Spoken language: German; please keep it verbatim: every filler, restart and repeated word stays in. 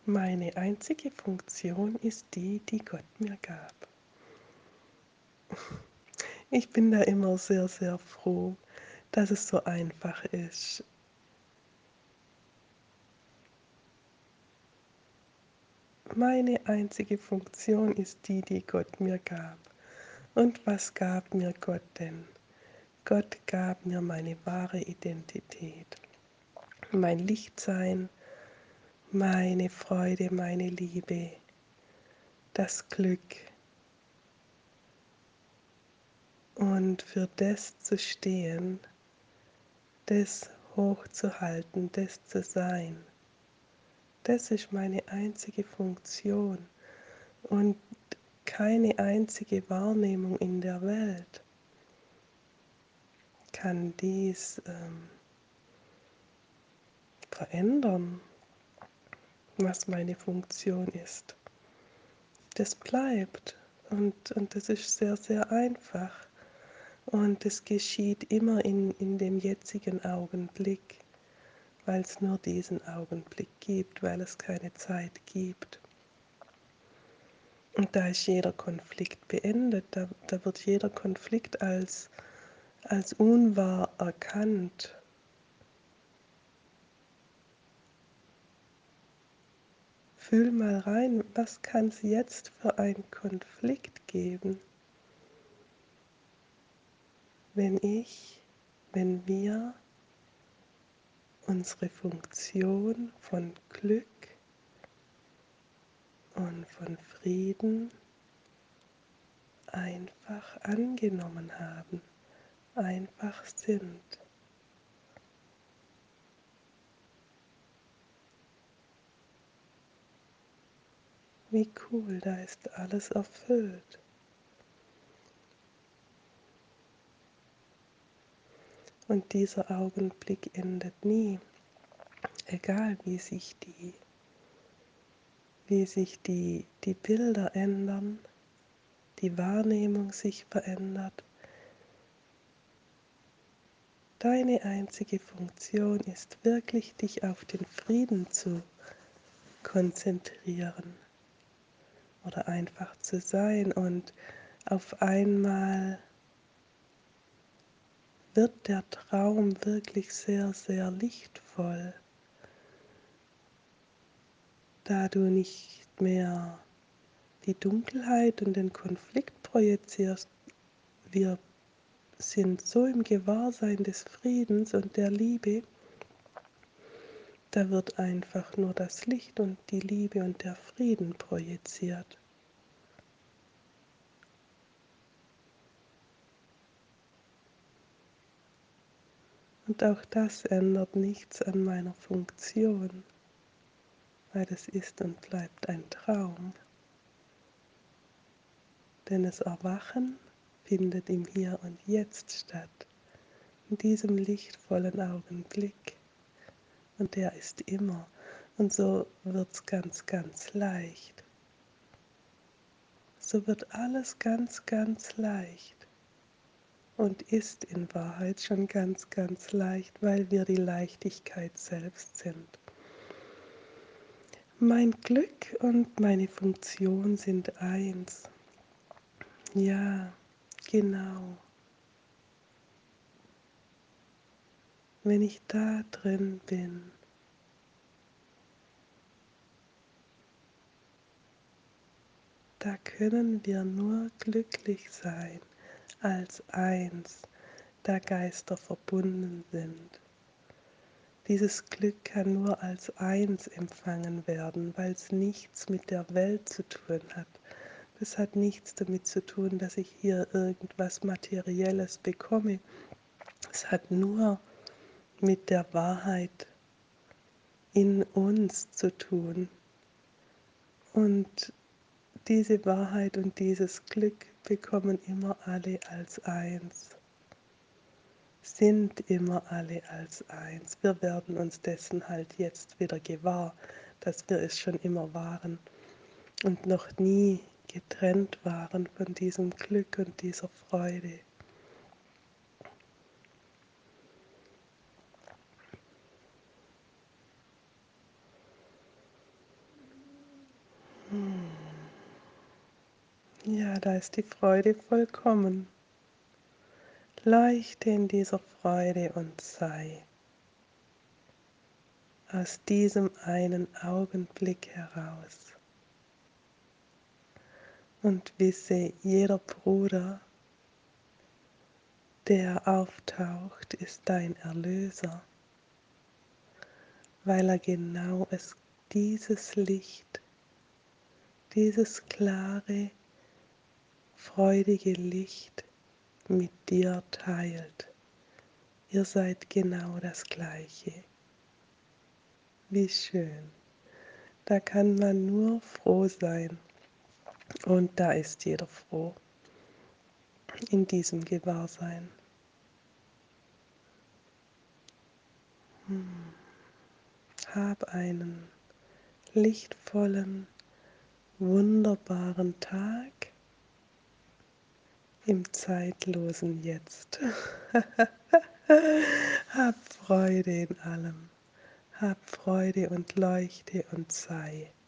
Meine einzige Funktion ist die, die Gott mir gab. Ich bin da immer sehr, sehr froh, dass es so einfach ist. Meine einzige Funktion ist die, die Gott mir gab. Und was gab mir Gott denn? Gott gab mir meine wahre Identität, mein Lichtsein, meine Freude, meine Liebe, das Glück. Und für das zu stehen, das hochzuhalten, das zu sein, das ist meine einzige Funktion und keine einzige Wahrnehmung in der Welt kann dies ähm, verändern, was meine Funktion ist. Das bleibt und, und das ist sehr, sehr einfach und es geschieht immer in, in dem jetzigen Augenblick, weil es nur diesen Augenblick gibt, weil es keine Zeit gibt. Und da ist jeder Konflikt beendet, da, da wird jeder Konflikt als, als unwahr erkannt. Fühl mal rein, was kann es jetzt für einen Konflikt geben, wenn ich, wenn wir unsere Funktion von Glück und von Frieden einfach angenommen haben, einfach sind. Wie cool, da ist alles erfüllt. Und dieser Augenblick endet nie, egal wie sich die, wie sich die, die Bilder ändern, die Wahrnehmung sich verändert. Deine einzige Funktion ist wirklich, dich auf den Frieden zu konzentrieren oder einfach zu sein und auf einmal wird der Traum wirklich sehr, sehr lichtvoll, da du nicht mehr die Dunkelheit und den Konflikt projizierst. Wir sind so im Gewahrsein des Friedens und der Liebe, da wird einfach nur das Licht und die Liebe und der Frieden projiziert. Und auch das ändert nichts an meiner Funktion, weil es ist und bleibt ein Traum. Denn das Erwachen findet im Hier und Jetzt statt, in diesem lichtvollen Augenblick. Und der ist immer. Und so wird es ganz, ganz leicht. So wird alles ganz, ganz leicht. Und ist in Wahrheit schon ganz, ganz leicht, weil wir die Leichtigkeit selbst sind. Mein Glück und meine Funktion sind eins. Ja, genau. Wenn ich da drin bin, da können wir nur glücklich sein als eins, da Geister verbunden sind. Dieses Glück kann nur als eins empfangen werden, weil es nichts mit der Welt zu tun hat. Es hat nichts damit zu tun, dass ich hier irgendwas Materielles bekomme. Es hat nur mit der Wahrheit in uns zu tun. Und diese Wahrheit und dieses Glück bekommen immer alle als eins, sind immer alle als eins. Wir werden uns dessen halt jetzt wieder gewahr, dass wir es schon immer waren und noch nie getrennt waren von diesem Glück und dieser Freude. Ja, da ist die Freude vollkommen. Leuchte in dieser Freude und sei aus diesem einen Augenblick heraus. Und wisse, jeder Bruder, der auftaucht, ist dein Erlöser, weil er genau es, dieses Licht, dieses klare, freudige Licht mit dir teilt. Ihr seid genau das Gleiche. Wie schön. Da kann man nur froh sein. Und da ist jeder froh in diesem Gewahrsein. Hm. Hab einen lichtvollen, wunderbaren Tag im zeitlosen Jetzt. Hab Freude in allem. Hab Freude und leuchte und sei.